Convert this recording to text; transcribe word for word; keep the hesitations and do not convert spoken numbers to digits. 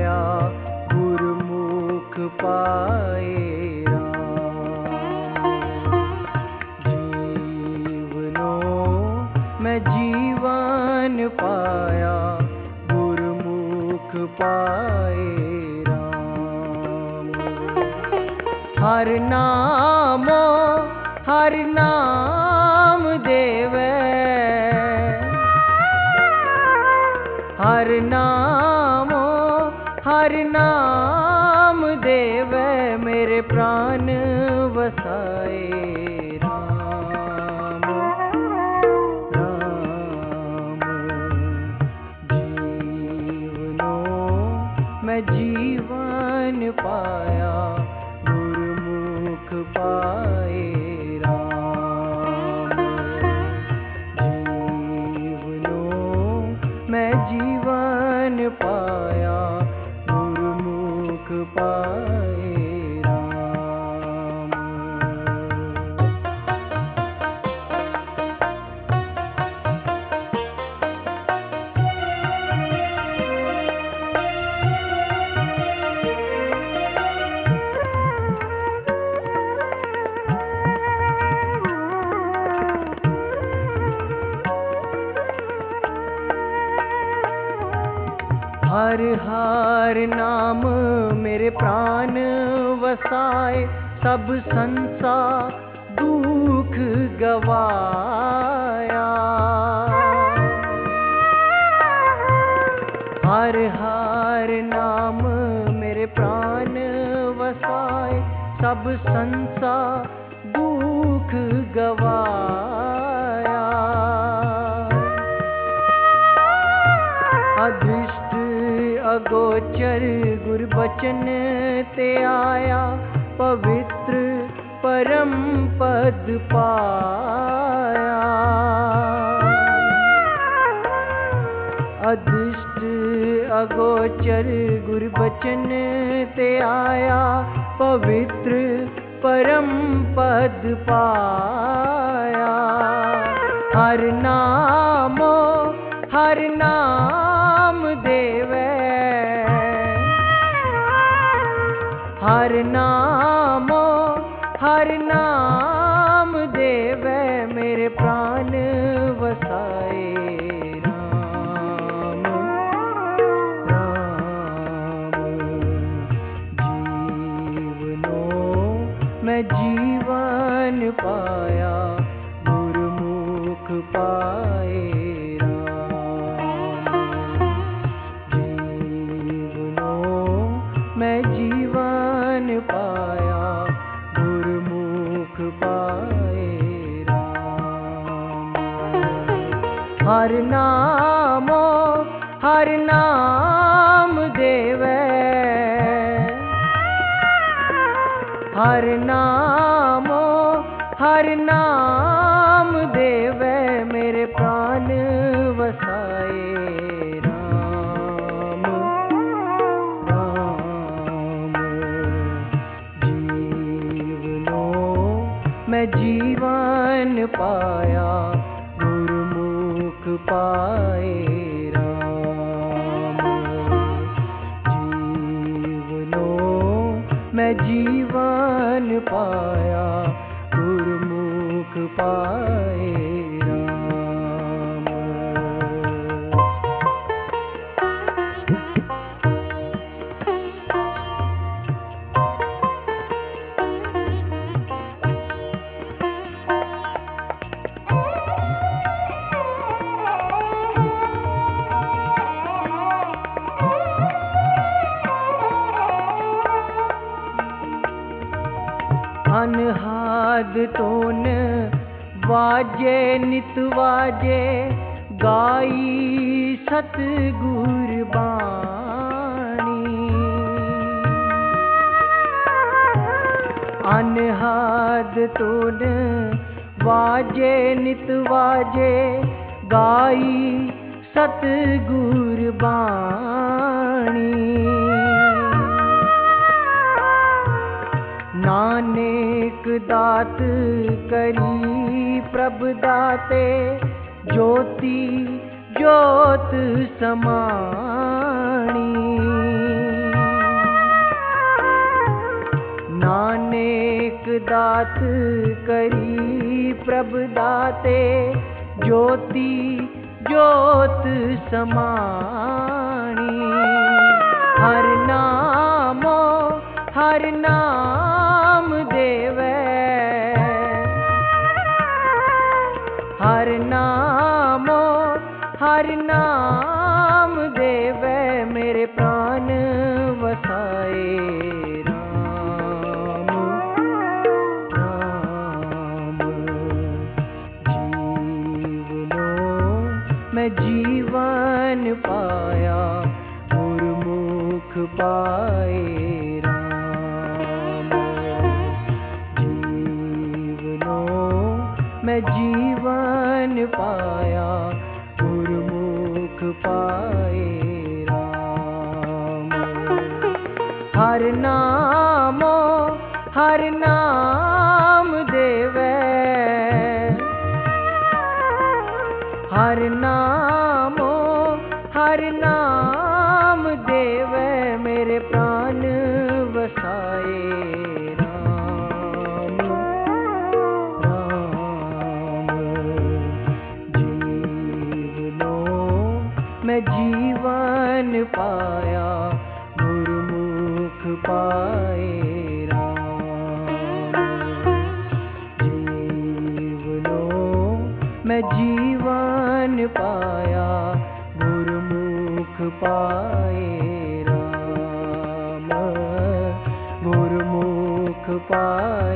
पाया, गुरुमुख पाए राम। जीवनो मैं जीवन पाया, गुरुमुख पाए राम। हर नामो हर नाम देवे, हर नामो हर नाम देवे, मेरे प्राण वसाए राम राम। जीवनो मैं जीवन पाया, गुरुमुख पाए राम। जीवनो मैं जीवन पाया, गुरुमुख पाए राम। हर हर नाम मेरे प्राण वसाए, सब संसार दुख गवाया। हर हर नाम मेरे प्राण वसाए, सब संसार दुख गवाया। अदृष्ट अगोचर गुरबचन ते आया, पवित्र परम पद पाया। अदृष्ट अगोचर गुरबचन ते आया, पवित्र परम पद पाया। हर नामो हर नाम देवे, हर नामो हर नाम देवे, मेरे प्राण वसाए राम राम। जीवनो मैं जीवन पाया, गुरुमुख पाए राम। जीवनो मैं जीवन पाया, गुरुमुख पाए राम। हर नामो हर नाम देवे, हर नामो हर नाम देवे, मेरे प्राण वसाए राम राम। जीवनो मैं जीवन पाया, गुरुमुख पाए राम। जीवनो मैं जीवन पाया, गुरुमुख पाए राम। अनहाद तोन वाजे नित वाजे, गाई सतगुर बाणी। अनहाद तोन वाजे नित वाजे, गाई सतगुर बाणी। नानक दात करी प्रभ दाते, ज्योति ज्योत समाणी। दात करी प्रभु दाते, ज्योति ज्योत समाणी। हर नामो हर नाम देवै, हर नामो हर नाम देवै, मेरे प्राण वसाए राम राम। जीवनो मैं जीवन पाया, गुरमुख पाए राम। जीवनो मैं जीवन पाया, गुरमुख पाए राम। हर नामो हर नाम देवै, हर नामो हर नाम देवै, मेरे प्राण वसाए राम राम। जीवनो मैं जीवन पाया, गुरमुख पाए राम। जीवनो मैं जीवन पाया, गुरमुख पाए राम, गुरमुख पाए